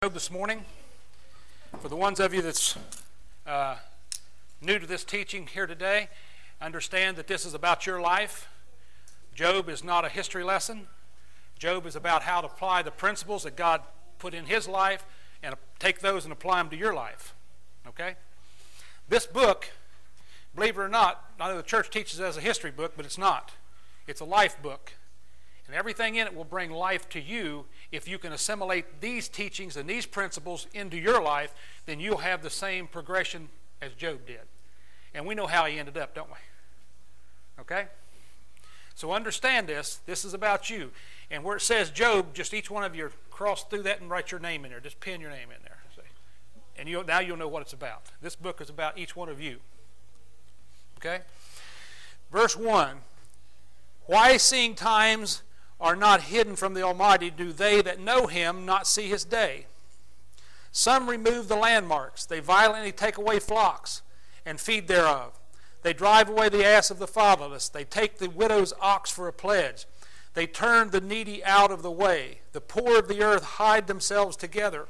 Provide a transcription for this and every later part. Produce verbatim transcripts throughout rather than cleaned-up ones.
This morning. For the ones of you that's uh, new to this teaching here today, understand that this is about your life. Job is not a history lesson. Job is about how to apply the principles that God put in his life and take those and apply them to your life. Okay? This book, believe it or not, I know the church teaches it as a history book, but it's not. It's a life book. And everything in it will bring life to you. If you can assimilate these teachings and these principles into your life, then you'll have the same progression as Job did. And we know how he ended up, don't we? Okay? So understand this. This is about you. And where it says Job, just each one of you cross through that and write your name in there. Just pin your name in there. See? And you'll, now you'll know what it's about. This book is about each one of you. Okay? Verse one. Why, seeing times are not hidden from the Almighty, do they that know him not see his day? Some remove the landmarks. They violently take away flocks and feed thereof. They drive away the ass of the fatherless. They take the widow's ox for a pledge. They turn the needy out of the way. The poor of the earth hide themselves together.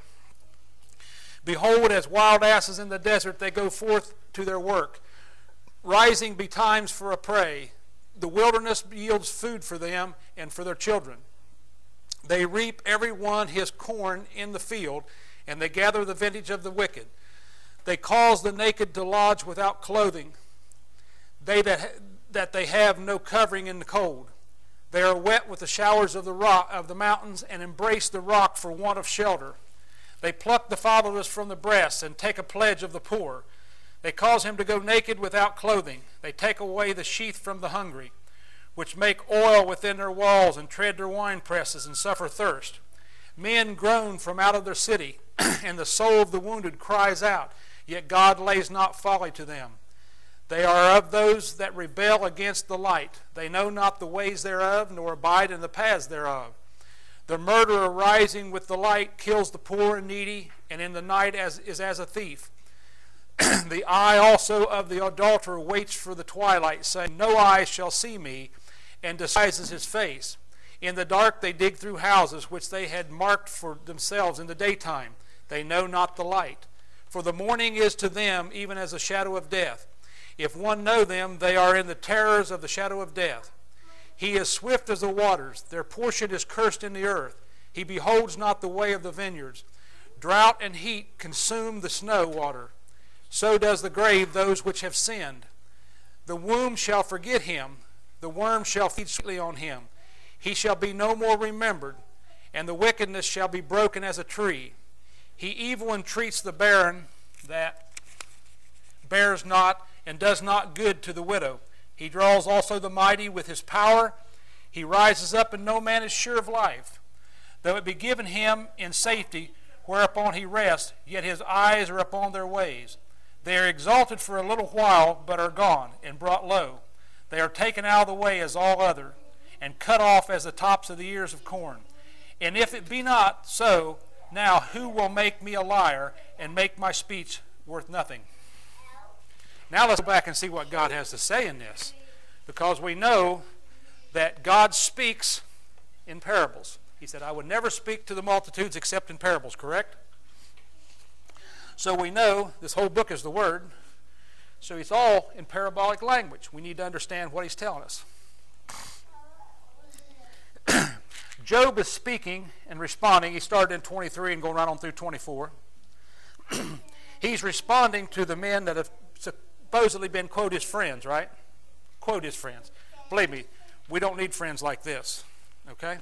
Behold, as wild asses in the desert, they go forth to their work. Rising betimes for a prey. The wilderness yields food for them and for their children. They reap every one his corn in the field, and they gather the vintage of the wicked. They cause the naked to lodge without clothing, they that, that they have no covering in the cold. They are wet with the showers of the rock of the mountains, and embrace the rock for want of shelter. They pluck the fatherless from the breast, and take a pledge of the poor. They cause him to go naked without clothing. They take away the sheath from the hungry, which make oil within their walls, and tread their wine presses, and suffer thirst. Men groan from out of their city, and the soul of the wounded cries out, yet God lays not folly to them. They are of those that rebel against the light. They know not the ways thereof, nor abide in the paths thereof. The murderer rising with the light kills the poor and needy, and in the night as, is as a thief. The eye also of the adulterer waits for the twilight, saying, no eye shall see me, and disguises his face. In the dark they dig through houses which they had marked for themselves in the daytime. They know not the light. For the morning is to them even as a shadow of death. If one know them, they are in the terrors of the shadow of death. He is swift as the waters. Their portion is cursed in the earth. He beholds not the way of the vineyards. Drought and heat consume the snow water. So does the grave those which have sinned. The womb shall forget him. The worm shall feed sweetly on him. He shall be no more remembered, and the wickedness shall be broken as a tree. He evil entreats the barren that bears not, and does not good to the widow. He draws also the mighty with his power. He rises up, and no man is sure of life. Though it be given him in safety, whereupon he rests, yet his eyes are upon their ways. They are exalted for a little while, but are gone, and brought low. They are taken out of the way as all other, and cut off as the tops of the ears of corn. And if it be not so, now who will make me a liar, and make my speech worth nothing? Now let's go back and see what God has to say in this, because we know that God speaks in parables. He said, I would never speak to the multitudes except in parables, correct? So we know this whole book is the Word. So it's all in parabolic language. We need to understand what he's telling us. Job is speaking and responding. He started in twenty-three and going right on through twenty-four. He's responding to the men that have supposedly been, quote, his friends, right? Quote, his friends. Believe me, we don't need friends like this, okay?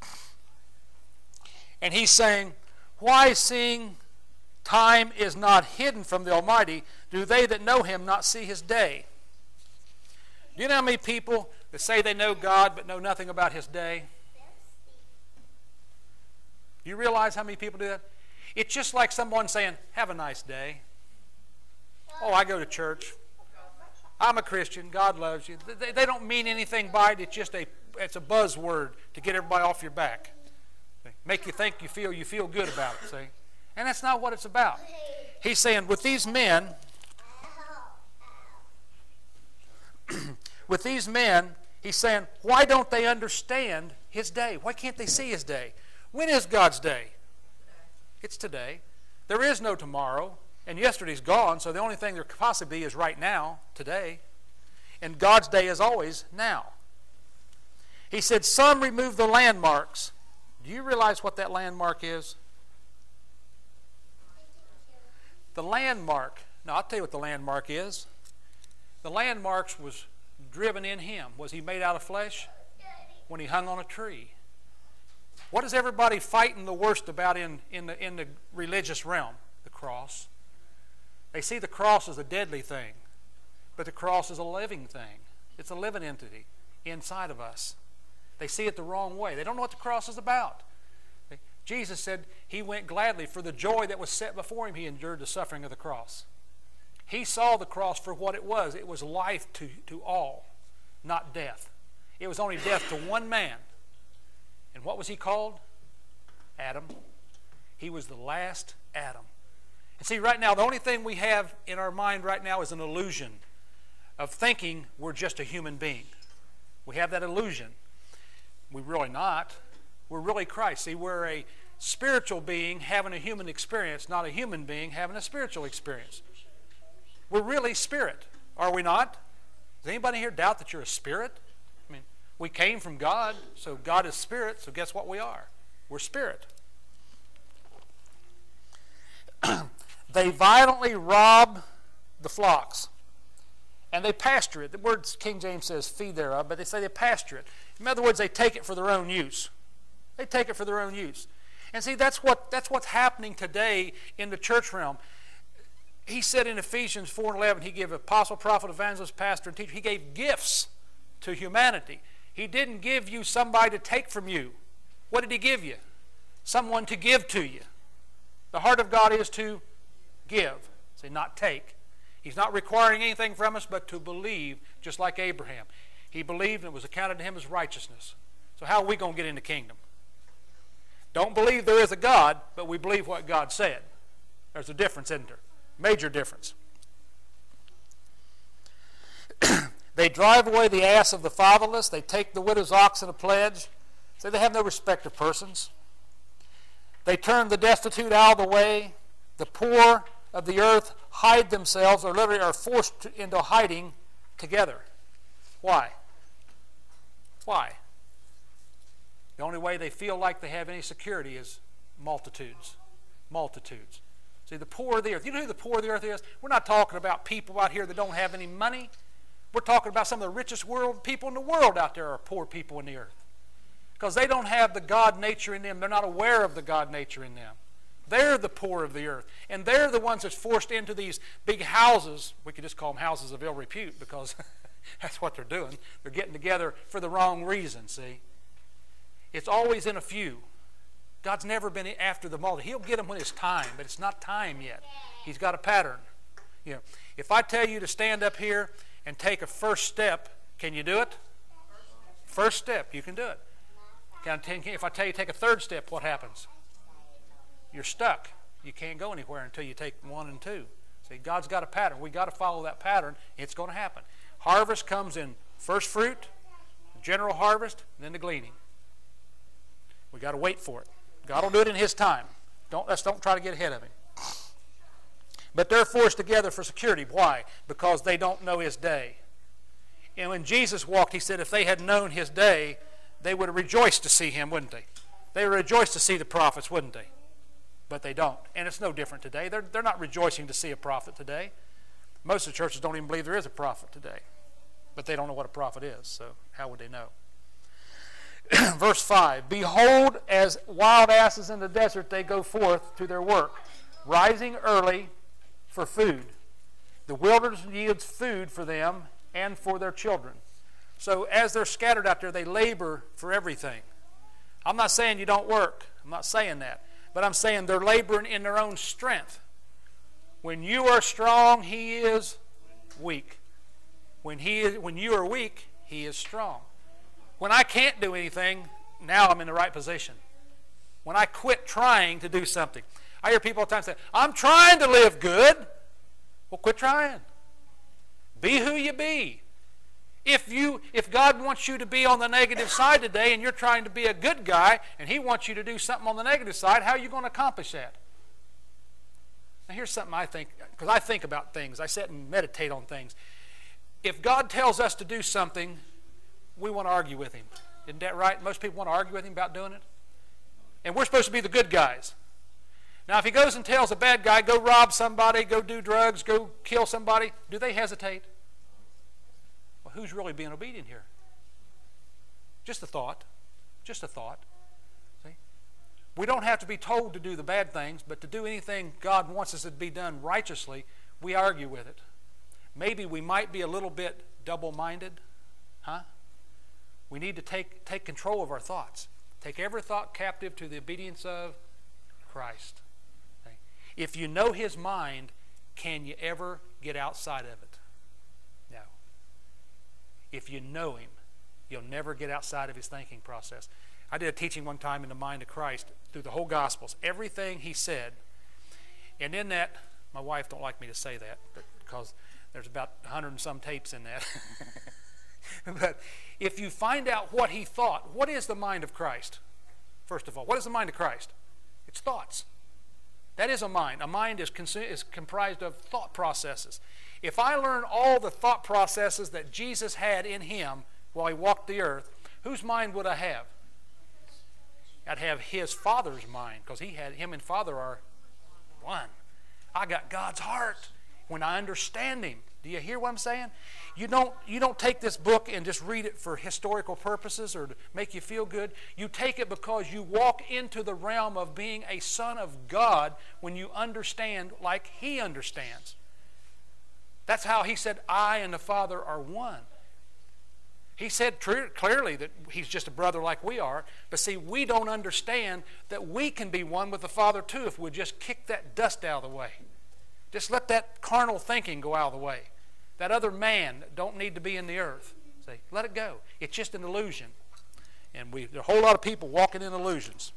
And he's saying, why, seeing time is not hidden from the Almighty, do they that know him not see his day? Do you know how many people that say they know God but know nothing about his day? Do you realize how many people do that? It's just like someone saying, have a nice day. Oh, I go to church. I'm a Christian. God loves you. They, they don't mean anything by it. It's just a, it's a buzzword to get everybody off your back. Make you think you feel you feel good about it, see? And that's not what it's about. He's saying, with these men, with these men, he's saying, why don't they understand his day? Why can't they see his day? When is God's day? It's today. There is no tomorrow, and yesterday's gone, so the only thing there could possibly be is right now, today. And God's day is always now. He said, some remove the landmarks. Do you realize what that landmark is? The landmark. Now, I'll tell you what the landmark is. The landmarks was driven in him. Was he made out of flesh? When he hung on a tree. What is everybody fighting the worst about in, in, the, in the religious realm? The cross. They see the cross as a deadly thing, but the cross is a living thing. It's a living entity inside of us. They see it the wrong way. They don't know what the cross is about. Jesus said he went gladly for the joy that was set before him. He endured the suffering of the cross. He saw the cross for what it was. It was life to, to all, not death. It was only death to one man. And what was he called? Adam. He was the last Adam. And see, right now, the only thing we have in our mind right now is an illusion of thinking we're just a human being. We have that illusion. We're really not. We're really Christ. See, we're a spiritual being having a human experience, not a human being having a spiritual experience. We're really spirit, are we not? Does anybody here doubt that you're a spirit? I mean, we came from God, so God is spirit, so guess what we are? We're spirit. They violently rob the flocks, and they pasture it. The word King James says feed thereof, but they say they pasture it. In other words, they take it for their own use. They take it for their own use. And see, that's what that's what's happening today in the church realm. He said in Ephesians four and eleven, he gave apostle, prophet, evangelist, pastor, and teacher. He gave gifts to humanity. He didn't give you somebody to take from you. What did he give you? Someone to give to you. The heart of God is to give. See, not take. He's not requiring anything from us but to believe, just like Abraham. He believed and it was accounted to him as righteousness. So how are we going to get in the kingdom? Don't believe there is a God, but we believe what God said. There's a difference, isn't there? Major difference. They drive away the ass of the fatherless. They take the widow's ox in a pledge. So they have no respect of persons. They turn the destitute out of the way. The poor of the earth hide themselves, or literally are forced into hiding together. Why? Why? The only way they feel like they have any security is multitudes. Multitudes. See, the poor of the earth. You know who the poor of the earth is? We're not talking about people out here that don't have any money. We're talking about some of the richest world people in the world out there are poor people in the earth. Because they don't have the God nature in them. They're not aware of the God nature in them. They're the poor of the earth. And they're the ones that's forced into these big houses. We could just call them houses of ill repute because that's what they're doing. They're getting together for the wrong reason, see. It's always in a few. God's never been after the multitude. He'll get them when it's time, but it's not time yet. He's got a pattern. You know, if I tell you to stand up here and take a first step, can you do it? First step, you can do it. Can I t- if I tell you to take a third step, what happens? You're stuck. You can't go anywhere until you take one and two. See, God's got a pattern. We've got to follow that pattern. It's going to happen. Harvest comes in first fruit, general harvest, and then the gleaning. We've got to wait for it. God will do it in His time. Don't, let's don't try to get ahead of Him. But they're forced together for security. Why? Because they don't know His day. And when Jesus walked, He said if they had known His day, they would have rejoiced to see Him, wouldn't they? They would rejoice to see the prophets, wouldn't they? But they don't. And it's no different today. They're, they're not rejoicing to see a prophet today. Most of the churches don't even believe there is a prophet today. But they don't know what a prophet is, so how would they know? Verse five, behold, as wild asses in the desert they go forth to their work, rising early for food. The wilderness yields food for them and for their children. So as they're scattered out there, they labor for everything. I'm not saying you don't work. I'm not saying that. But I'm saying they're laboring in their own strength. When you are strong, He is weak. When, he is, when you are weak, He is strong. When I can't do anything, now I'm in the right position. When I quit trying to do something. I hear people all the time say, I'm trying to live good. Well, quit trying. Be who you be. If you, if God wants you to be on the negative side today and you're trying to be a good guy and He wants you to do something on the negative side, how are you going to accomplish that? Now here's something I think, because I think about things. I sit and meditate on things. If God tells us to do something, we want to argue with him. Isn't that right? Most people want to argue with him about doing it. And we're supposed to be the good guys. Now if he goes and tells a bad guy, go rob somebody, go do drugs, go kill somebody, do they hesitate? Well, who's really being obedient here? Just a thought. Just a thought. See? We don't have to be told to do the bad things, but to do anything God wants us to be done righteously, we argue with it. Maybe we might be a little bit double-minded. Huh? We need to take, take control of our thoughts. Take every thought captive to the obedience of Christ. Okay? If you know his mind, can you ever get outside of it? No. If you know him, you'll never get outside of his thinking process. I did a teaching one time in the mind of Christ through the whole Gospels. Everything he said. And in that, my wife don't like me to say that, but because there's about a hundred and some tapes in that. But if you find out what he thought, what is the mind of Christ? First of all, what is the mind of Christ? It's thoughts. That is a mind. A mind is, is comprised of thought processes. If I learn all the thought processes that Jesus had in him while he walked the earth, whose mind would I have? I'd have his Father's mind, because he had him and Father are one. I got God's heart when I understand him. Do you hear what I'm saying? You don't, you don't take this book and just read it for historical purposes or to make you feel good. You take it because you walk into the realm of being a son of God when you understand like he understands. That's how he said, I and the Father are one. He said clearly that he's just a brother like we are. But see, we don't understand that we can be one with the Father too if we just kick that dust out of the way. Just let that carnal thinking go out of the way. That other man don't need to be in the earth. See, let it go. It's just an illusion. And we, there are a whole lot of people walking in illusions.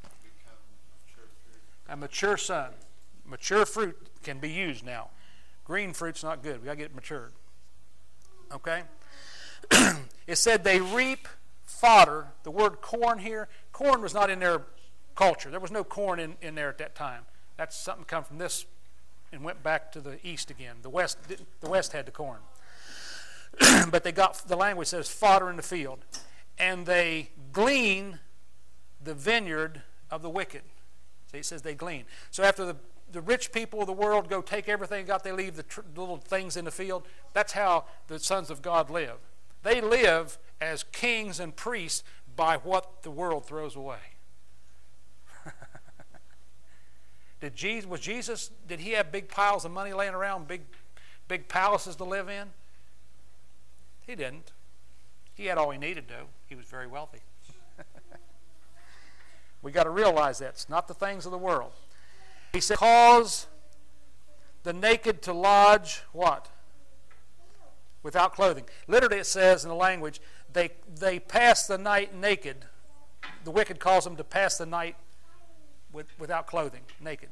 A mature son. Mature fruit can be used now. Green fruit's not good. We've got to get it matured. Okay? It said they reap fodder. The word corn here, corn was not in their culture. There was no corn in, in there at that time. That's something come from this and went back to the east again. The west, the west had the corn. But they got, the language says fodder in the field. And they glean the vineyard of the wicked. See, it says they glean. So after the, the rich people of the world go take everything they got, they leave the tr- little things in the field. That's how the sons of God live. They live as kings and priests by what the world throws away. Did Jesus, was Jesus, did he have big piles of money laying around, big, big palaces to live in? He didn't. He had all he needed, though. He was very wealthy. We got to realize that. It's not the things of the world. He said, cause the naked to lodge, what? Without clothing. Literally it says in the language, they, they pass the night naked. The wicked calls them to pass the night with, without clothing, naked.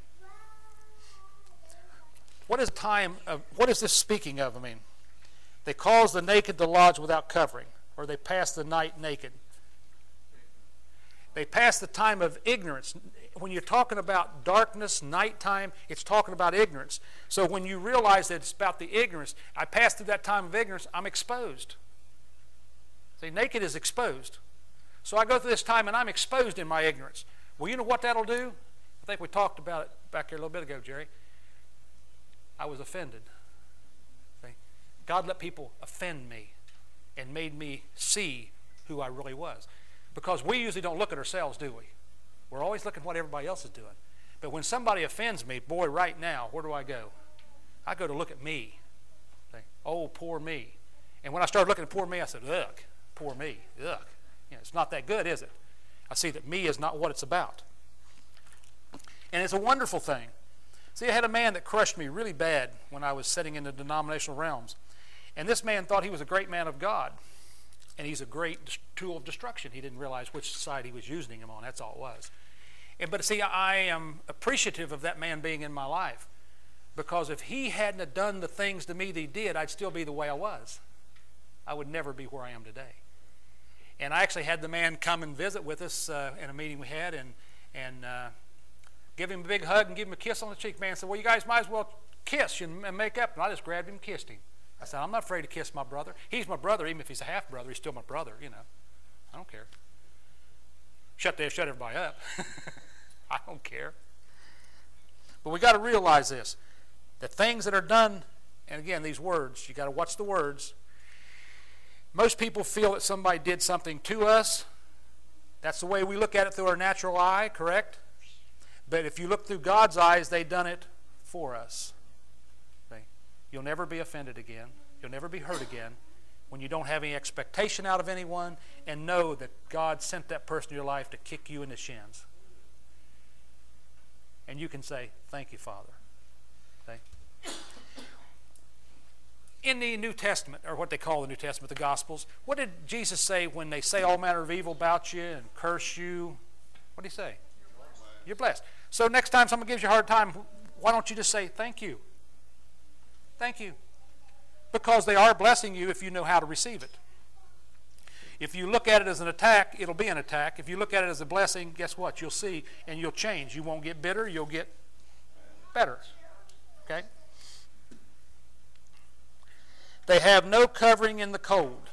What is time of, what is this speaking of? I mean, they cause the naked to lodge without covering, or they pass the night naked. They pass the time of ignorance. When you're talking about darkness, nighttime, it's talking about ignorance. So when you realize that it's about the ignorance, I pass through that time of ignorance, I'm exposed. See, naked is exposed. So I go through this time and I'm exposed in my ignorance. Well, you know what that'll do? I think we talked about it back here a little bit ago, Jerry. I was offended. See? God let people offend me and made me see who I really was. Because we usually don't look at ourselves, do we? We're always looking at what everybody else is doing. But when somebody offends me, boy, right now, where do I go? I go to look at me. Think, oh, poor me. And when I started looking at poor me, I said, ugh, poor me, ugh. You know, it's not that good, is it? I see that me is not what it's about. And it's a wonderful thing. See, I had a man that crushed me really bad when I was sitting in the denominational realms. And this man thought he was a great man of God. And he's a great tool of destruction. He didn't realize which side he was using him on. That's all it was. And, but see, I am appreciative of that man being in my life. Because if he hadn't have done the things to me that he did, I'd still be the way I was. I would never be where I am today. And I actually had the man come and visit with us uh, in a meeting we had and, and uh, give him a big hug and give him a kiss on the cheek. Man said, well, you guys might as well kiss and make up. And I just grabbed him and kissed him. I said, I'm not afraid to kiss my brother. He's my brother. Even if he's a half-brother, he's still my brother, you know. I don't care. Shut, the, shut everybody up. I don't care. But we got to realize this, that things that are done, and again, these words, you got to watch the words. Most people feel that somebody did something to us. That's the way we look at it through our natural eye, correct? But if you look through God's eyes, they've done it for us. See? You'll never be offended again. You'll never be hurt again when you don't have any expectation out of anyone and know that God sent that person in your life to kick you in the shins. And you can say, thank you, Father. See? In the New Testament, or what they call the New Testament, the Gospels, what did Jesus say when they say all manner of evil about you and curse you? What did he say? You're blessed. You're blessed. So next time someone gives you a hard time, why don't you just say, thank you? Thank you. Because they are blessing you if you know how to receive it. If you look at it as an attack, it'll be an attack. If you look at it as a blessing, guess what? You'll see and you'll change. You won't get bitter, you'll get better. Okay? They have no covering in the cold.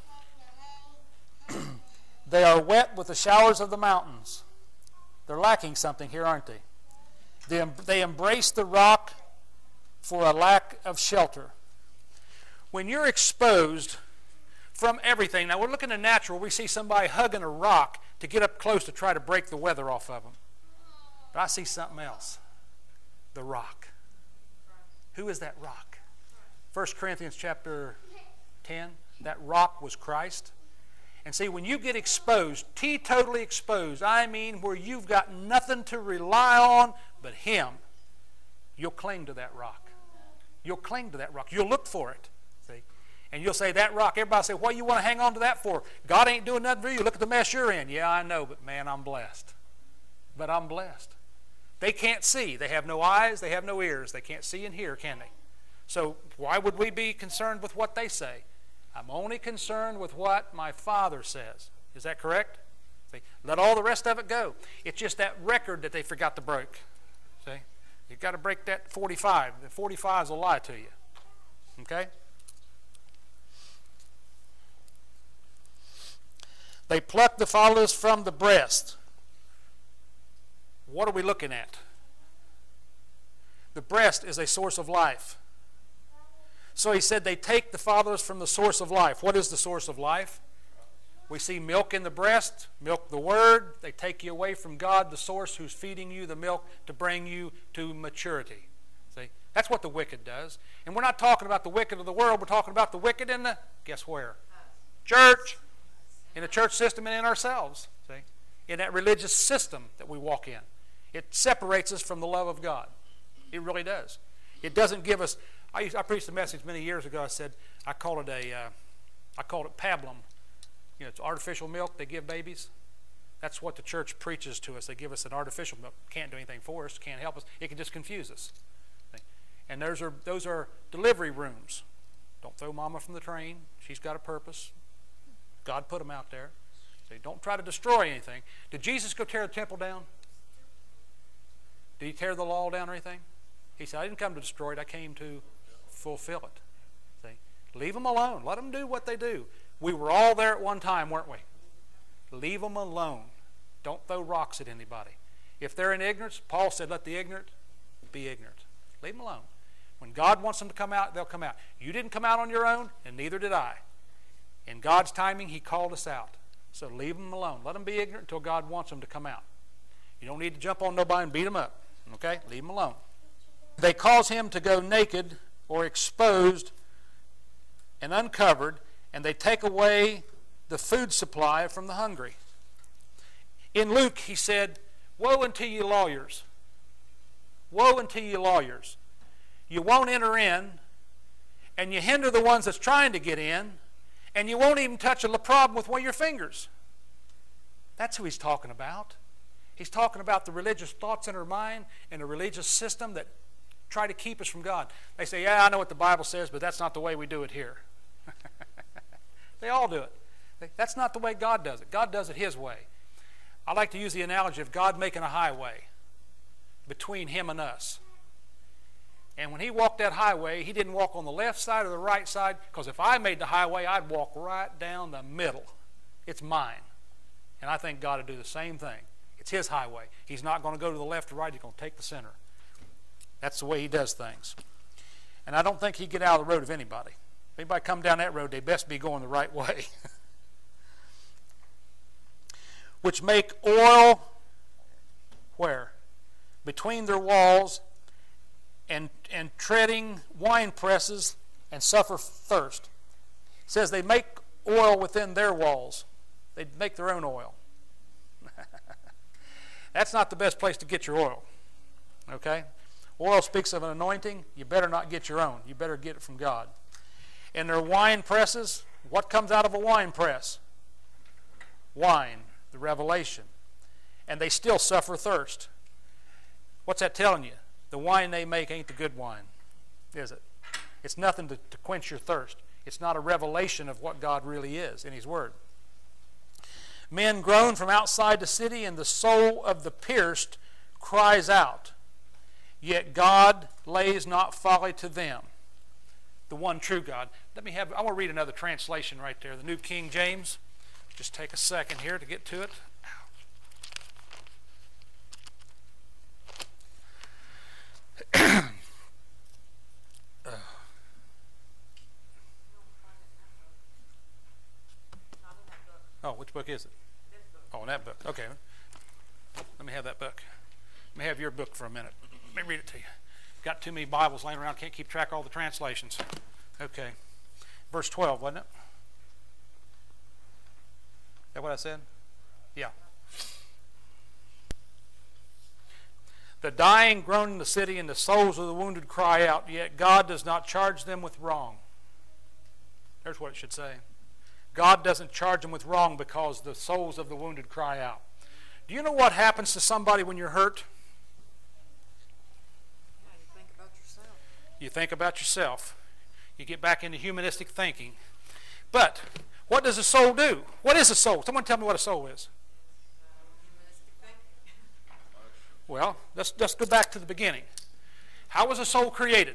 They are wet with the showers of the mountains. They're lacking something here, aren't they? They, they embrace the rock for a lack of shelter. When you're exposed from everything, now we're looking at natural, we see somebody hugging a rock to get up close to try to break the weather off of them. But I see something else. The rock. Who is that rock? First Corinthians chapter ten, that rock was Christ. And see, when you get exposed, teetotally exposed, I mean where you've got nothing to rely on but Him, you'll cling to that rock. You'll cling to that rock. You'll look for it. See? And you'll say, that rock, everybody say, what do you want to hang on to that for? God ain't doing nothing for you. Look at the mess you're in. Yeah, I know, but man, I'm blessed. But I'm blessed. They can't see. They have no eyes. They have no ears. They can't see and hear, can they? So why would we be concerned with what they say? I'm only concerned with what my Father says. Is that correct? See, let all the rest of it go. It's just that record that they forgot to break. See? You've got to break that forty-five. The forty-fives will lie to you. Okay? They pluck the fathers from the breast. What are we looking at? The breast is a source of life. So he said they take the fathers from the source of life. What is the source of life? We see milk in the breast, milk the Word. They take you away from God, the source who's feeding you the milk to bring you to maturity. See? That's what the wicked does. And we're not talking about the wicked of the world. We're talking about the wicked in the, guess where? Church. In the church system and in ourselves. See? In that religious system that we walk in. It separates us from the love of God. It really does. It doesn't give us... I, used, I preached a message many years ago. I said, I called it a, uh, I called it pablum. You know, it's artificial milk they give babies. That's what the church preaches to us. They give us an artificial milk. Can't do anything for us. Can't help us. It can just confuse us. And those are those are delivery rooms. Don't throw mama from the train. She's got a purpose. God put them out there. So don't try to destroy anything. Did Jesus go tear the temple down? Did he tear the law down or anything? He said, I didn't come to destroy it. I came to fulfill it. See? Leave them alone. Let them do what they do. We were all there at one time, weren't we? Leave them alone. Don't throw rocks at anybody. If they're in ignorance, Paul said, let the ignorant be ignorant. Leave them alone. When God wants them to come out, they'll come out. You didn't come out on your own, and neither did I. In God's timing, He called us out. So leave them alone. Let them be ignorant until God wants them to come out. You don't need to jump on nobody and beat them up. Okay? Leave them alone. They cause him to go naked or exposed and uncovered, and they take away the food supply from the hungry. In Luke, he said, woe unto you lawyers. Woe unto you lawyers. You won't enter in, and you hinder the ones that's trying to get in, and you won't even touch a problem with one of your fingers. That's who he's talking about. He's talking about the religious thoughts in our mind and the religious system that try to keep us from God. They say, yeah, I know what the Bible says, but that's not the way we do it here. They all do it. That's not the way God does it. God does it His way. I like to use the analogy of God making a highway. between him and us. And when he walked that highway, he didn't walk on the left side or the right side, because if I made the highway, I'd walk right down the middle. It's mine. And I think God would do the same thing. It's his highway. He's not going to go to the left or right. He's going to take the center. That's the way he does things. And I don't think he'd get out of the road of anybody. If anybody come down that road, they best be going the right way. Which make oil, where? Between their walls, and, and treading wine presses, and suffer thirst. It says they make oil within their walls. They make their own oil. That's not the best place to get your oil. Okay? Oil speaks of an anointing. You better not get your own. You better get it from God. And their wine presses, what comes out of a wine press? Wine, the revelation. And they still suffer thirst. What's that telling you? The wine they make ain't the good wine, is it? It's nothing to, to quench your thirst. It's not a revelation of what God really is in his word. Men groan from outside the city, and the soul of the pierced cries out. Yet God lays not folly to them, the one true God. Let me have, I want to read another translation right there, the New King James. Just take a second here to get to it. Oh, which book is it? Oh, in that book. Okay. Let me have that book. Let me have your book for a minute. Let me read it to you. Got too many Bibles laying around. Can't keep track of all the translations. Okay. Verse twelve, wasn't it? Is that what I said? Yeah. The dying groan in the city, and the souls of the wounded cry out, yet God does not charge them with wrong. There's what it should say. God doesn't charge them with wrong because the souls of the wounded cry out. Do you know what happens to somebody when you're hurt? Yeah, you think about yourself. You think about yourself. You get back into humanistic thinking. But what does a soul do? What is a soul? Someone tell me what a soul is. Humanistic thinking. Well, let's, let's go back to the beginning. How was a soul created?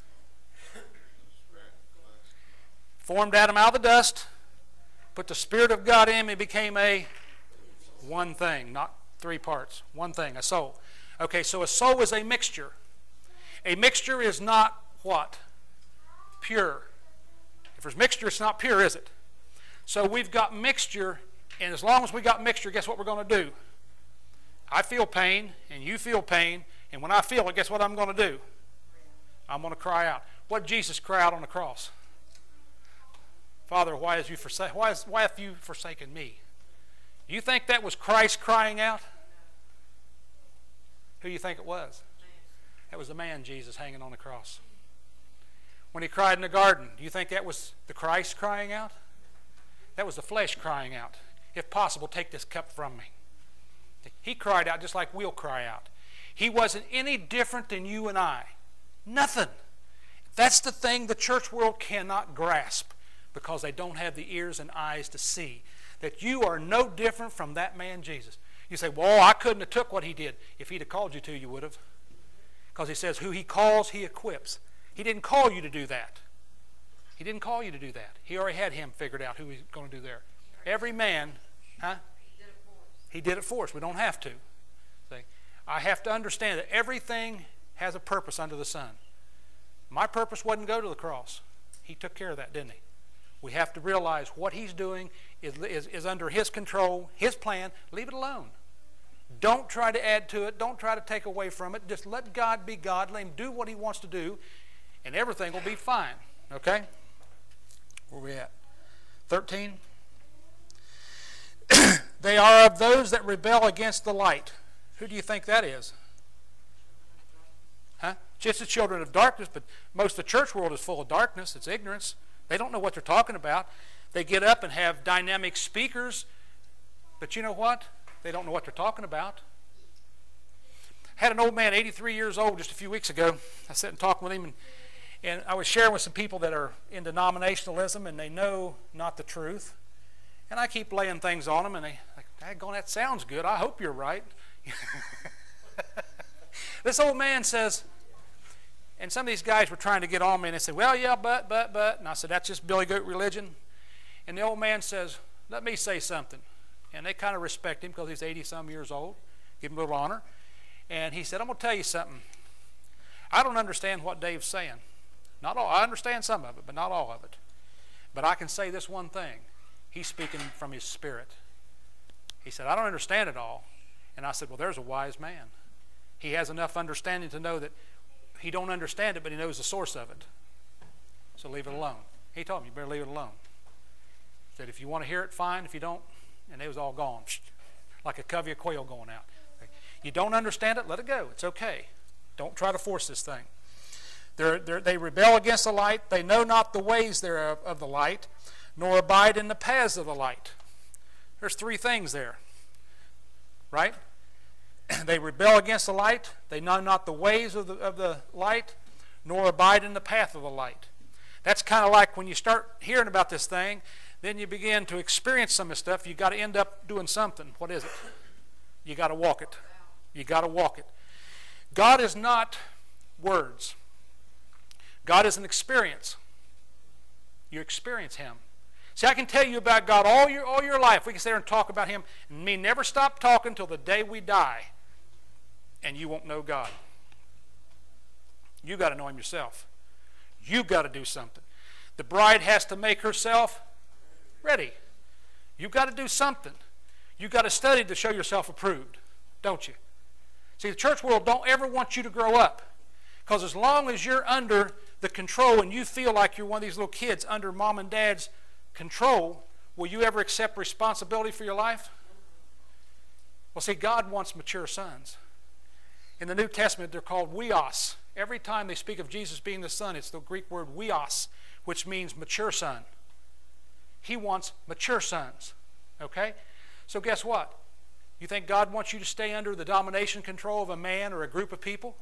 Formed Adam out of the dust, put the Spirit of God in him, it became a one thing, not three parts. One thing, a soul. Okay, so a soul is a mixture. A mixture is not what? Pure. If there's mixture, it's not pure, is it? So we've got mixture, and as long as we got mixture, guess what we're going to do? I feel pain, and you feel pain, and when I feel it, guess what I'm going to do? I'm going to cry out. What did Jesus cry out on the cross? Father, why, is you forsa- why, is, why have you forsaken me? You think that was Christ crying out? Who do you think it was? That was the man Jesus hanging on the cross. When he cried in the garden, do you think that was the Christ crying out? That was the flesh crying out. If possible, take this cup from me. He cried out just like we'll cry out. He wasn't any different than you and I. Nothing. That's the thing the church world cannot grasp, because they don't have the ears and eyes to see that you are no different from that man Jesus. You say, well, I couldn't have took what he did. If he'd have called you to, you would have. Because he says, who he calls, he equips. He didn't call you to do that. He didn't call you to do that. He already had him figured out who he's going to do there. Every man, huh? He did it for us. He did it for us. We don't have to. See? I have to understand that everything has a purpose under the sun. My purpose wasn't to go to the cross. He took care of that, didn't he? We have to realize what he's doing is, is, is under his control, his plan. Leave it alone. Don't try to add to it. Don't try to take away from it. Just let God be God. Let him do what he wants to do, and everything will be fine. Okay? Where are we at? thirteen. They are of those that rebel against the light. Who do you think that is? Huh? Just the children of darkness, but most of the church world is full of darkness. It's ignorance. They don't know what they're talking about. They get up and have dynamic speakers, but you know what? They don't know what they're talking about. I had an old man, eighty-three years old, just a few weeks ago. I sat and talked with him, and, and I was sharing with some people that are in denominationalism, and they know not the truth. And I keep laying things on them, and they like, daggone, that sounds good. I hope you're right. This old man says, and some of these guys were trying to get on me, and they said, well, yeah, but, but, but. And I said, that's just Billy Goat religion. And the old man says, let me say something. And they kind of respect him because he's eighty-some years old. Give him a little honor. And he said, I'm going to tell you something. I don't understand what Dave's saying. Not all. I understand some of it, but not all of it. But I can say this one thing. He's speaking from his spirit. He said, I don't understand it all. And I said, well, there's a wise man. He has enough understanding to know that he don't understand it, but he knows the source of it. So leave it alone. He told me, you better leave it alone. He said, if you want to hear it, fine. If you don't, and it was all gone. Like a covey of quail going out. You don't understand it, let it go. It's okay. Don't try to force this thing. They're, they're, they rebel against the light. They know not the ways thereof of the light, nor abide in the paths of the light. There's three things there. Right? They rebel against the light. They know not the ways of the, of the light, nor abide in the path of the light. That's kind of like when you start hearing about this thing, then you begin to experience some of this stuff. You've got to end up doing something. What is it? You got to walk it. You got to walk it. God is not words. God is an experience. You experience Him. See, I can tell you about God all your, all your life. We can sit there and talk about Him, and me never stop talking until the day we die, and you won't know God. You got to know Him yourself. You got to do something. The bride has to make herself ready. You got to do something. You got to study to show yourself approved, don't you? See, the church world don't ever want you to grow up, because as long as you're under the control and you feel like you're one of these little kids under mom and dad's control, will you ever accept responsibility for your life? Well, see, God wants mature sons. In the New Testament, they're called weos. Every time they speak of Jesus being the Son, it's the Greek word weos, which means mature son. He wants mature sons. Okay? So guess what? You think God wants you to stay under the domination control of a man or a group of people?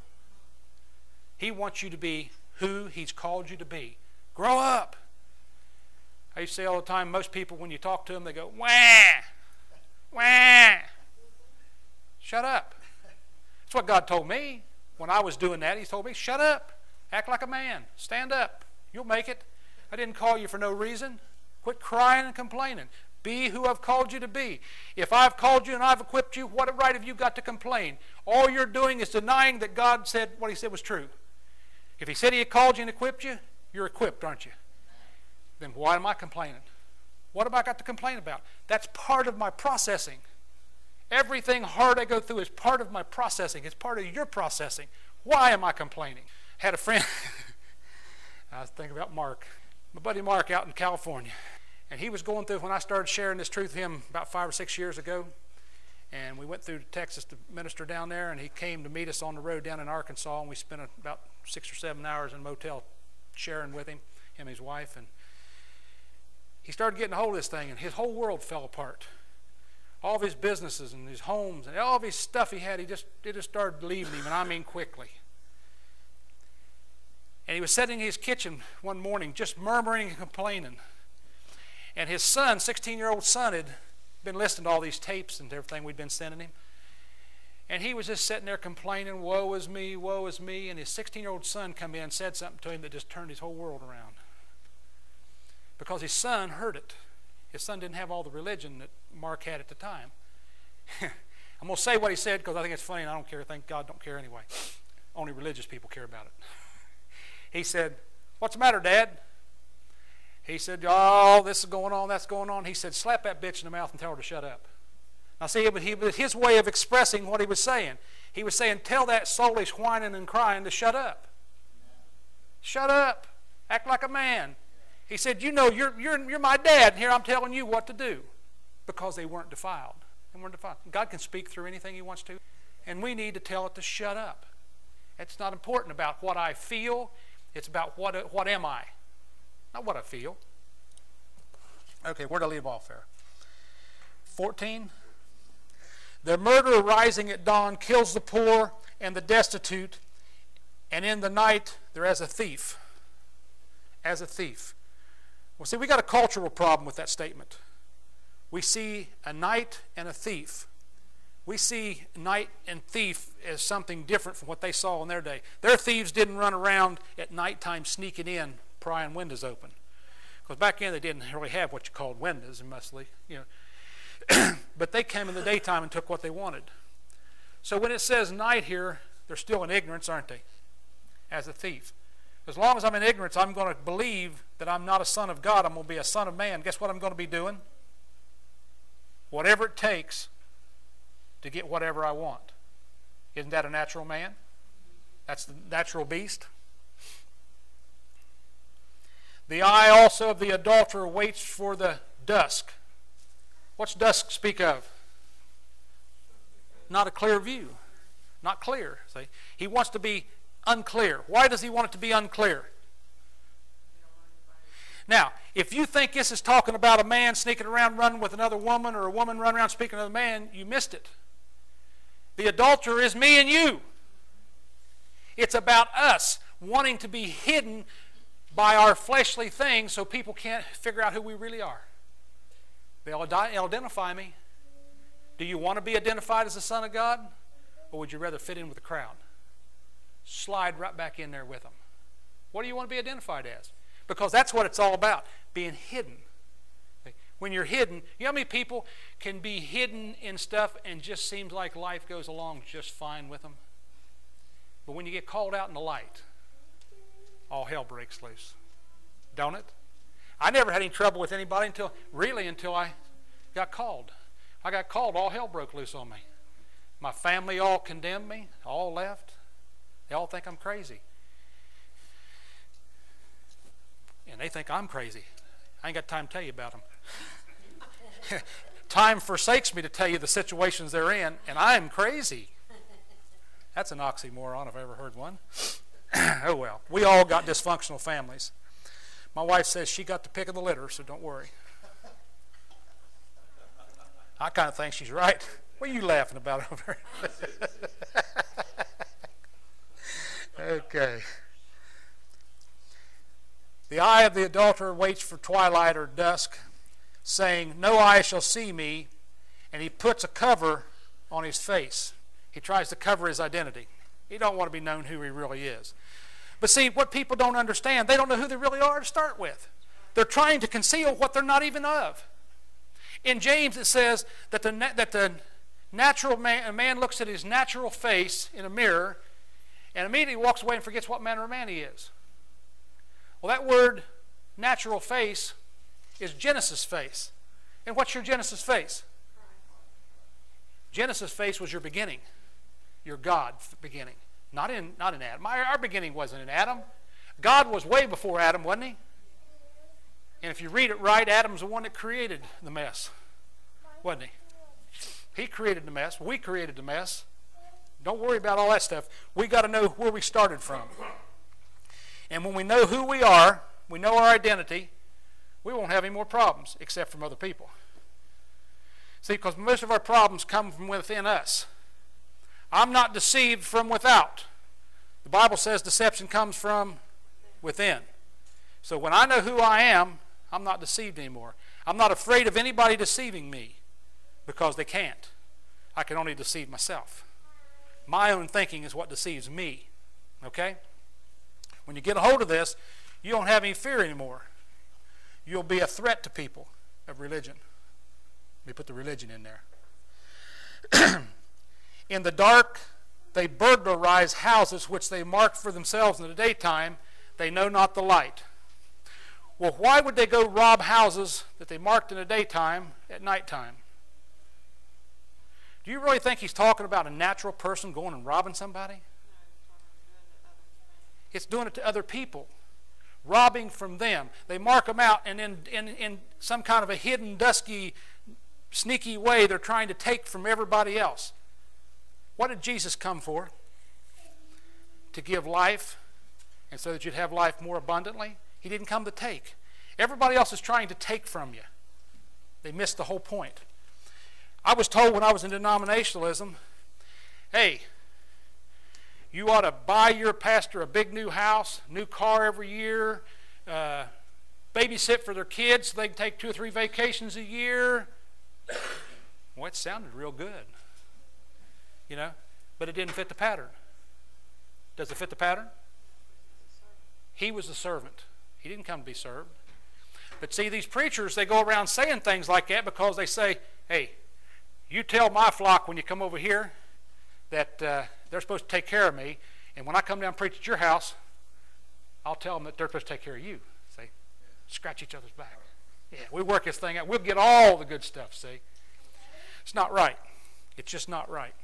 He wants you to be who He's called you to be. Grow up. I used to say all the time, most people, when you talk to them, they go, wah, wah. Shut up. That's what God told me when I was doing that. He told me, shut up. Act like a man. Stand up. You'll make it. I didn't call you for no reason. Quit crying and complaining. Be who I've called you to be. If I've called you and I've equipped you, what right have you got to complain? All you're doing is denying that God said what He said was true. If He said He had called you and equipped you, you're equipped, aren't you? Then why am I complaining? What have I got to complain about? That's part of my processing. Everything hard I go through is part of my processing. It's part of your processing. Why am I complaining? I had a friend, I was thinking about Mark, my buddy Mark out in California. And he was going through, when I started sharing this truth with him about five or six years ago, and we went through Texas to minister down there, and he came to meet us on the road down in Arkansas, and we spent about six or seven hours in a motel sharing with him, him and his wife, and he started getting a hold of this thing, and his whole world fell apart. All of his businesses and his homes and all of his stuff he had, he just, it just started leaving him, and I mean quickly. And he was sitting in his kitchen one morning just murmuring and complaining. And his son, sixteen-year-old son, had been listening to all these tapes and everything we'd been sending him. And he was just sitting there complaining, woe is me, woe is me. And his sixteen-year-old son come in and said something to him that just turned his whole world around. Because his son heard it. His son didn't have all the religion that Mark had at the time. I'm going to say what he said because I think it's funny and I don't care. Thank God don't care anyway. Only religious people care about it. He said, what's the matter, Dad? He said, oh, this is going on, that's going on. He said, slap that bitch in the mouth and tell her to shut up. Now see, it was his way of expressing what he was saying. He was saying, tell that soulish whining and crying to shut up. Shut up. Act like a man. He said, you know, you're, you're, you're my dad, and here I'm telling you what to do. Because they weren't defiled. They weren't defiled. God can speak through anything He wants to. And we need to tell it to shut up. It's not important about what I feel. It's about what, what am I. Not what I feel. Okay, where did I leave off there? fourteen. The murderer rising at dawn kills the poor and the destitute, and in the night they're as a thief. As a thief. Well, see, we got a cultural problem with that statement. We see a night and a thief. we see night and thief as something different from what they saw in their day. Their thieves didn't run around at nighttime sneaking in, prying windows open. Because back then they didn't really have what you called windows, mostly, you know. But they came in the daytime and took what they wanted. So when it says night here, they're still in ignorance, aren't they? As a thief. As long as I'm in ignorance, I'm going to believe that I'm not a son of God. I'm going to be a son of man. Guess what I'm going to be doing? Whatever it takes to get whatever I want. Isn't that a natural man? That's the natural beast. The eye also of the adulterer waits for the dusk. What's dusk speak of? Not a clear view. Not clear. See? He wants to be unclear. Why does he want it to be unclear? Now, if you think this is talking about a man sneaking around running with another woman, or a woman running around speaking to another man, you missed it. The adulterer is me and you. It's about us wanting to be hidden by our fleshly things so people can't figure out who we really are. They'll identify me. Do you want to be identified as the Son of God? Or would you rather fit in with the crowd? Slide right back in there with them. What do you want to be identified as? Because that's what it's all about, being hidden. When you're hidden, you know how many people can be hidden in stuff and just seems like life goes along just fine with them? But when you get called out in the light, all hell breaks loose. Don't it? I never had any trouble with anybody until, really, until I got called. I got called, all hell broke loose on me. My family all condemned me, all left. They all think I'm crazy. And they think I'm crazy. I ain't got time to tell you about them. Time forsakes me to tell you the situations they're in, and I'm crazy. That's an oxymoron if I ever heard one. Oh well, we all got dysfunctional families. My wife says she got the pick of the litter, so don't worry. I kind of think she's right. What are you laughing about over there? Okay. The eye of the adulterer waits for twilight or dusk, saying, no eye shall see me, and he puts a cover on his face. He tries to cover his identity. He don't want to be known who he really is. But see, what people don't understand, they don't know who they really are to start with. They're trying to conceal what they're not even of. In James it says that the, that the natural man, a man looks at his natural face in a mirror and immediately walks away and forgets what manner of man he is. Well, that word natural face is Genesis face. And what's your Genesis face? Genesis face was your beginning, your God beginning. Not in, not in Adam. Our, our beginning wasn't in Adam. God was way before Adam, wasn't he? And if you read it right, Adam's the one that created the mess, wasn't he? He created the mess. We created the mess. Don't worry about all that stuff. We got to know where we started from. And when we know who we are, we know our identity, we won't have any more problems except from other people. See, because most of our problems come from within us. I'm not deceived from without. The Bible says deception comes from within. So when I know who I am, I'm not deceived anymore. I'm not afraid of anybody deceiving me because they can't. I can only deceive myself. My own thinking is what deceives me. Okay? When you get a hold of this, you don't have any fear anymore. You'll be a threat to people of religion. Let me put the religion in there. In the dark, they burglarize houses which they mark for themselves in the daytime. They know not the light. Well, why would they go rob houses that they marked in the daytime at nighttime? Do you really think he's talking about a natural person going and robbing somebody? It's doing it to other people. Robbing from them. They mark them out, and in, in, in some kind of a hidden, dusky, sneaky way, they're trying to take from everybody else. What did Jesus come for? To give life, and so that you'd have life more abundantly? He didn't come to take. Everybody else is trying to take from you. They missed the whole point. I was told when I was in denominationalism, hey, you ought to buy your pastor a big new house, new car every year, uh, babysit for their kids so they can take two or three vacations a year. Well, it sounded real good. you know, but it didn't fit the pattern. Does it fit the pattern? He was the servant. He didn't come to be served. But see, these preachers, they go around saying things like that because they say, hey, you tell my flock when you come over here that uh, they're supposed to take care of me, and when I come down and preach at your house, I'll tell them that they're supposed to take care of you. See? Scratch each other's back. Yeah, we work this thing out. We'll get all the good stuff, see? It's not right. It's just not right.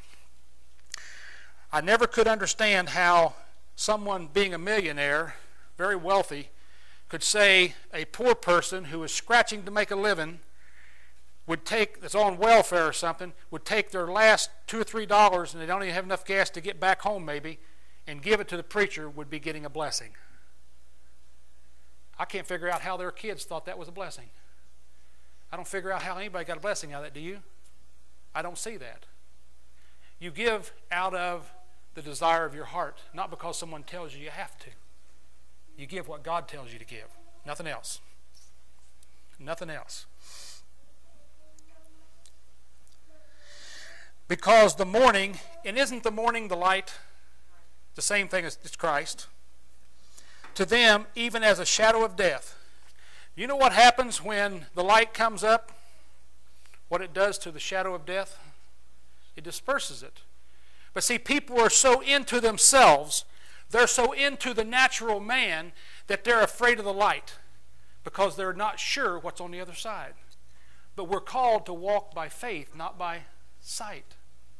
I never could understand how someone being a millionaire, very wealthy, could say a poor person who is scratching to make a living would take, that's on welfare or something, would take their last two or three dollars and they don't even have enough gas to get back home maybe, and give it to the preacher, would be getting a blessing. I can't figure out how their kids thought that was a blessing. I don't figure out how anybody got a blessing out of that, do you? I don't see that. You give out of the desire of your heart, not because someone tells you you have to. You give what God tells you to give. Nothing else. Nothing else. Because the morning, and isn't the morning the light the same thing as Christ? To them, even as a shadow of death. You know what happens when the light comes up? What it does to the shadow of death? It disperses it. But see, people are so into themselves, they're so into the natural man that they're afraid of the light because they're not sure what's on the other side. But we're called to walk by faith, not by sight.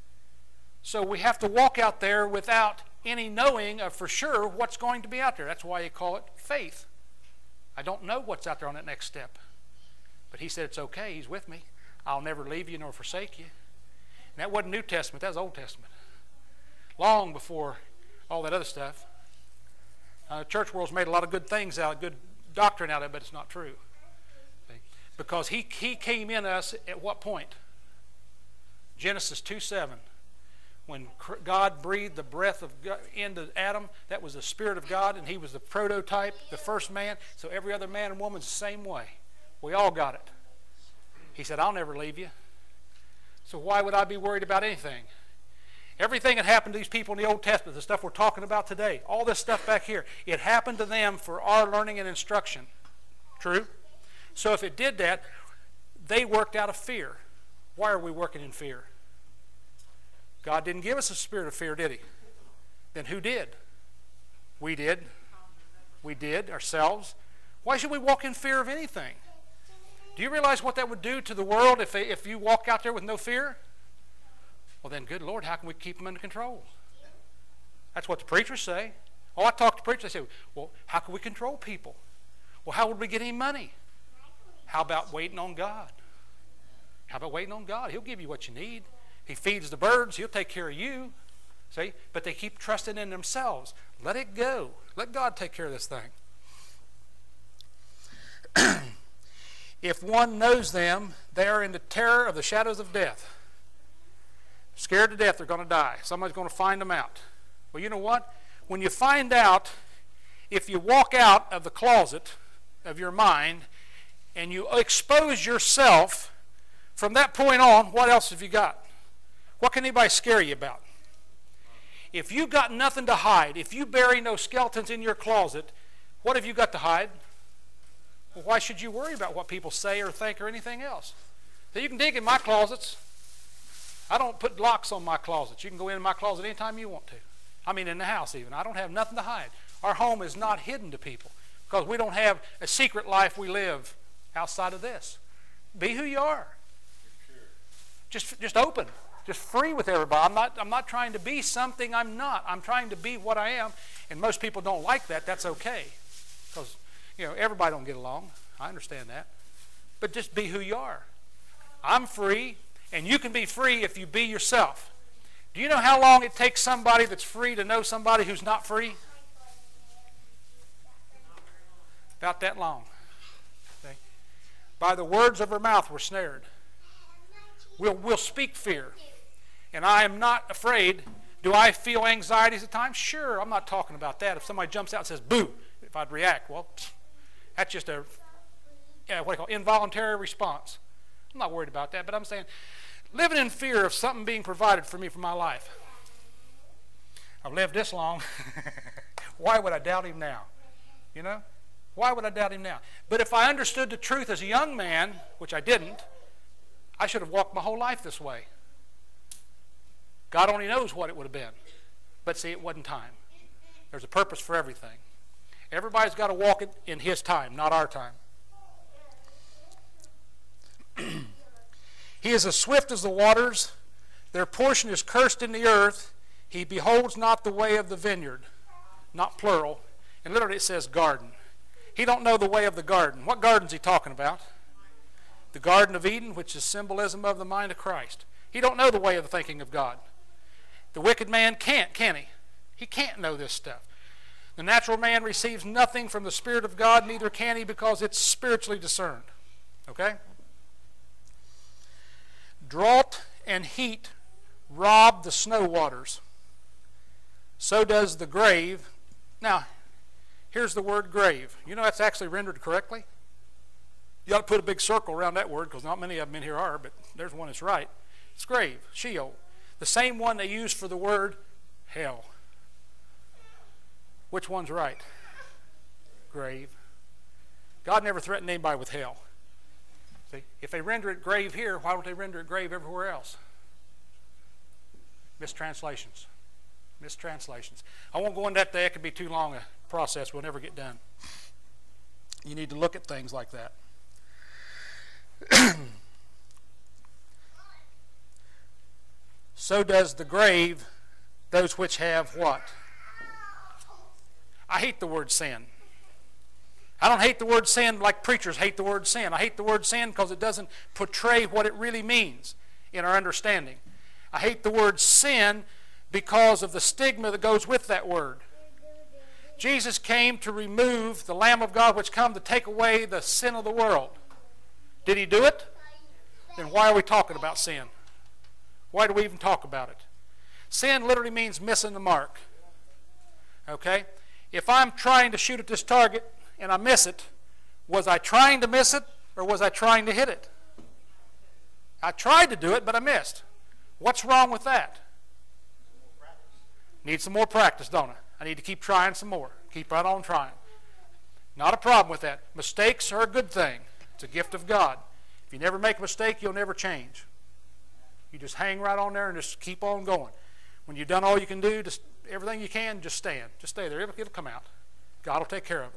So we have to walk out there without any knowing of for sure what's going to be out there. That's why you call it faith. I don't know what's out there on that next step. But he said it's okay. He's with me. I'll never leave you nor forsake you. And that wasn't New Testament. That was Old Testament. Long before all that other stuff. Uh, the church world's made a lot of good things out of good doctrine out of it, but it's not true. See? Because he, he came in us at what point? Genesis two seven. When God breathed the breath of God into Adam, that was the Spirit of God, and he was the prototype, the first man. So every other man and woman's the same way. We all got it. He said, I'll never leave you. So why would I be worried about anything? Everything that happened to these people in the Old Testament, the stuff we're talking about today, all this stuff back here, it happened to them for our learning and instruction. True? So if it did that, they worked out of fear. Why are we working in fear? God didn't give us a spirit of fear, did he? Then who did? We did. We did ourselves. Why should we walk in fear of anything? Do you realize what that would do to the world if, they, if you walk out there with no fear? Well then, good Lord, how can we keep them under control? That's what the preachers say. Oh, I talk to preachers, they say, well, how can we control people? Well, how would we get any money? How about waiting on God? How about waiting on God? He'll give you what you need. He feeds the birds. He'll take care of you. See? But they keep trusting in themselves. Let it go. Let God take care of this thing. If one knows them, they are in the terror of the shadows of death. Scared to death they're going to die. Somebody's going to find them out. Well, you know what? When you find out, if you walk out of the closet of your mind and you expose yourself, from that point on, what else have you got? What can anybody scare you about? If you've got nothing to hide, if you bury no skeletons in your closet, what have you got to hide? Well, why should you worry about what people say or think or anything else? So you can dig in my closets. I don't put locks on my closets. You can go in my closet anytime you want to. I mean in the house even. I don't have nothing to hide. Our home is not hidden to people because we don't have a secret life we live outside of this. Be who you are. Just, just open. Just free with everybody. I'm not, I'm not trying to be something I'm not. I'm trying to be what I am. And most people don't like that. That's okay. Because, you know, everybody don't get along. I understand that. But just be who you are. I'm free, and you can be free if you be yourself. Do you know how long it takes somebody that's free to know somebody who's not free? About that long. Okay? By the words of her mouth we're snared. We'll, we'll speak fear. And I am not afraid. Do I feel anxieties at times? Sure, I'm not talking about that. If somebody jumps out and says, boo, if I'd react, well, that's just a, yeah, what do you call it, involuntary response. I'm not worried about that, but I'm saying, living in fear of something being provided for me for my life. I've lived this long. Why would I doubt him now? You know? Why would I doubt him now? But if I understood the truth as a young man, which I didn't, I should have walked my whole life this way. God only knows what it would have been. But see, it wasn't time. There's a purpose for everything. Everybody's got to walk it in his time, not our time. He is as swift as the waters. Their portion is cursed in the earth. He beholds not the way of the vineyard. Not plural. And literally it says garden. He don't know the way of the garden. What garden's he talking about? The Garden of Eden, which is symbolism of the mind of Christ. He don't know the way of the thinking of God. The wicked man can't, can he? He can't know this stuff. The natural man receives nothing from the Spirit of God, neither can he, because it's spiritually discerned. Okay? Drought and heat rob the snow waters. So does the grave. Now, here's the word grave. You know that's actually rendered correctly? You ought to put a big circle around that word, because not many of them in here are, but there's one that's right. It's grave, Sheol. The same one they use for the word hell. Which one's right? Grave. God never threatened anybody with hell. See, if they render it grave here, why don't they render it grave everywhere else? Mistranslations. Mistranslations. I won't go into that today. It could be too long a process. We'll never get done. You need to look at things like that. So does the grave those which have what? I hate the word sin. I don't hate the word sin like preachers hate the word sin. I hate the word sin because it doesn't portray what it really means in our understanding. I hate the word sin because of the stigma that goes with that word. Jesus came to remove the Lamb of God which come to take away the sin of the world. Did he do it? Then why are we talking about sin? Why do we even talk about it? Sin literally means missing the mark. Okay? If I'm trying to shoot at this target and I miss it, was I trying to miss it or was I trying to hit it? I tried to do it, but I missed. What's wrong with that? Need some more practice, don't I? I need to keep trying some more. Keep right on trying. Not a problem with that. Mistakes are a good thing. It's a gift of God. If you never make a mistake, you'll never change. You just hang right on there and just keep on going. When you've done all you can do, just everything you can, just stand. Just stay there. It'll, it'll come out. God will take care of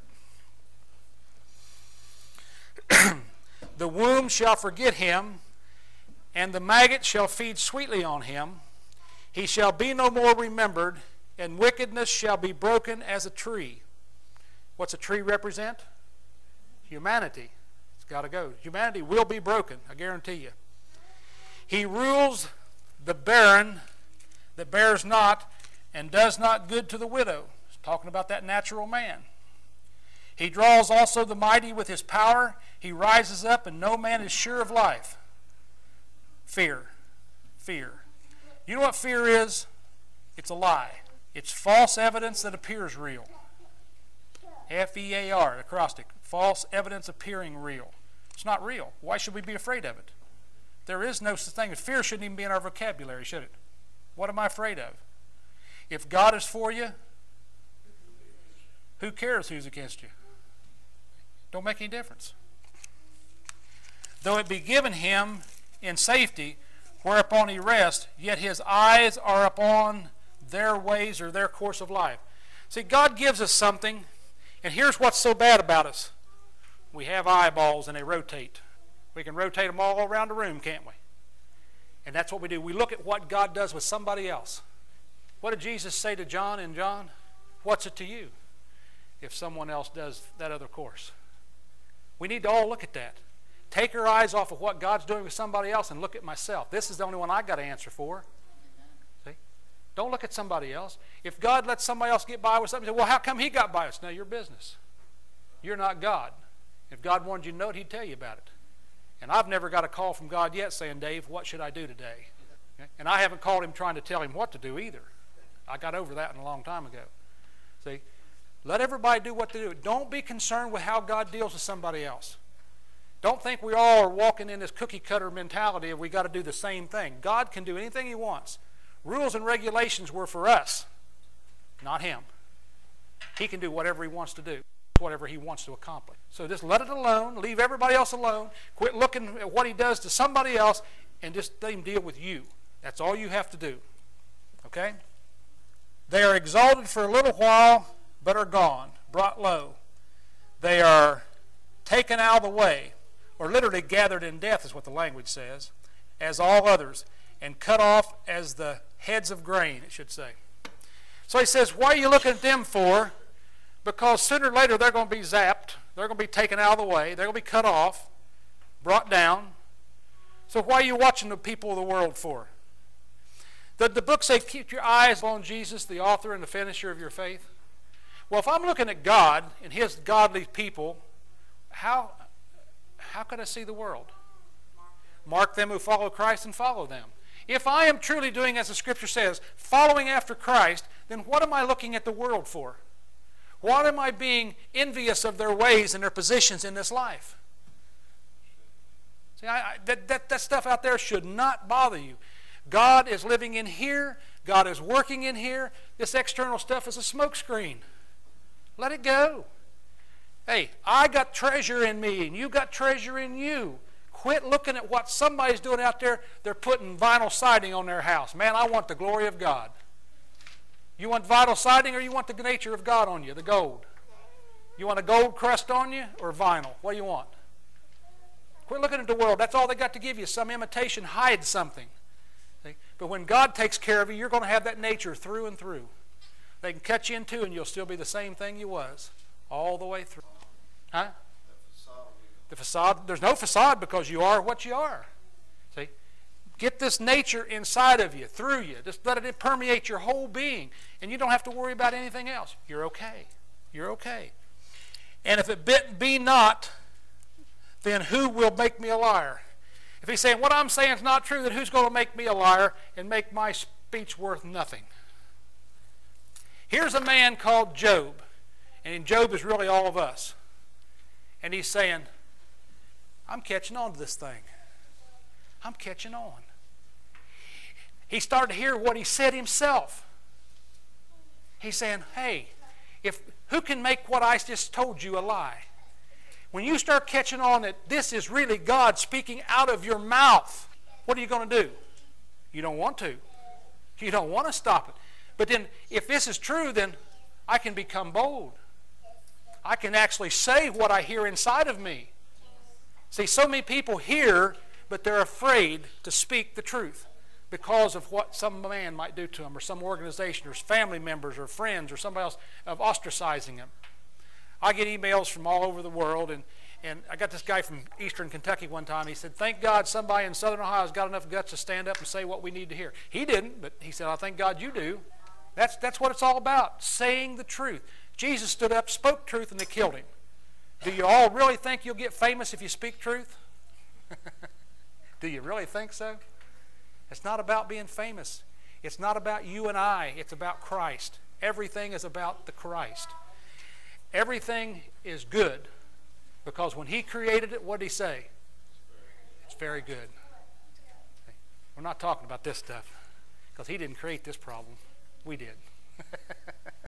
it. The womb shall forget him, and the maggot shall feed sweetly on him. He shall be no more remembered, and wickedness shall be broken as a tree. What's a tree represent? Humanity. It's got to go. Humanity will be broken, I guarantee you. He rules the barren that bears not, and does not good to the widow. It's talking about that natural man. He draws also the mighty with his power. He rises up, and no man is sure of life. Fear. Fear. You know what fear is? It's a lie. It's false evidence that appears real. F E A R, acrostic. False evidence appearing real. It's not real. Why should we be afraid of it? There is no such thing as fear. Shouldn't even be in our vocabulary, should it? What am I afraid of? If God is for you, who cares who's against you? Don't make any difference. Though it be given him in safety, whereupon he rests, yet his eyes are upon their ways or their course of life. See, God gives us something, and here's what's so bad about us. We have eyeballs and they rotate. We can rotate them all around the room, can't we? And that's what we do. We look at what God does with somebody else. What did Jesus say to John in John? What's it to you if someone else does that other course? We need to all look at that. Take our eyes off of what God's doing with somebody else and look at myself. This is the only one I got to answer for. See? Don't look at somebody else. If God lets somebody else get by with something, say, well, how come he got by? It's none of your business. You're not God. If God wanted you to know it, he'd tell you about it. And I've never got a call from God yet saying, Dave, what should I do today? Okay? And I haven't called him trying to tell him what to do either. I got over that a long time ago. See? Let everybody do what they do. Don't be concerned with how God deals with somebody else. Don't think we all are walking in this cookie cutter mentality of we got to do the same thing. God can do anything he wants. Rules and regulations were for us, not him. He can do whatever he wants to do, whatever he wants to accomplish. So just let it alone, leave everybody else alone, quit looking at what he does to somebody else, and just let him deal with you. That's all you have to do. Okay? They are exalted for a little while, but are gone, brought low. They are taken out of the way, or literally gathered in death is what the language says, as all others, and cut off as the heads of grain, it should say. So he says, what are you looking at them for? Because sooner or later they're going to be zapped. They're going to be taken out of the way. They're going to be cut off, brought down. So why are you watching the people of the world for? The, the book says, keep your eyes on Jesus, the author and the finisher of your faith. Well, if I'm looking at God and his godly people, how, how can I see the world? Mark them who follow Christ and follow them. If I am truly doing, as the Scripture says, following after Christ, then what am I looking at the world for? What am I being envious of their ways and their positions in this life? See, I, I, that, that, that stuff out there should not bother you. God is living in here. God is working in here. This external stuff is a smokescreen. Let it go. Hey, I got treasure in me, and you got treasure in you. Quit looking at what somebody's doing out there. They're putting vinyl siding on their house. Man, I want the glory of God. You want vinyl siding or you want the nature of God on you, the gold? You want a gold crust on you or vinyl? What do you want? Quit looking at the world. That's all they got to give you. Some imitation hides something. See? But when God takes care of you, you're going to have that nature through and through. They can cut you in two and you'll still be the same thing you was all the way through. Huh? The facade, there's no facade because you are what you are. See? Get this nature inside of you, through you. Just let it permeate your whole being. And you don't have to worry about anything else. You're okay. You're okay. And if it be not, then who will make me a liar? If he's saying what I'm saying is not true, then who's going to make me a liar and make my speech worth nothing? Here's a man called Job. And Job is really all of us. And he's saying, I'm catching on to this thing. I'm catching on. He started to hear what he said himself. He's saying, hey, if who can make what I just told you a lie? When you start catching on that this is really God speaking out of your mouth, what are you going to do? You don't want to. You don't want to stop it. But then if this is true, then I can become bold. I can actually say what I hear inside of me. See, so many people hear, but they're afraid to speak the truth because of what some man might do to them, or some organization, or family members, or friends, or somebody else of ostracizing them. I get emails from all over the world, and, and I got this guy from eastern Kentucky one time. He said, thank God somebody in southern Ohio has got enough guts to stand up and say what we need to hear. He didn't, but he said, I thank God you do. That's, that's what it's all about, saying the truth. Jesus stood up, spoke truth, and they killed him. Do you all really think you'll get famous if you speak truth? Do you really think so? It's not about being famous. It's not about you and I. It's about Christ. Everything is about the Christ. Everything is good because when he created it, what did he say? It's very good. We're not talking about this stuff because he didn't create this problem. We did.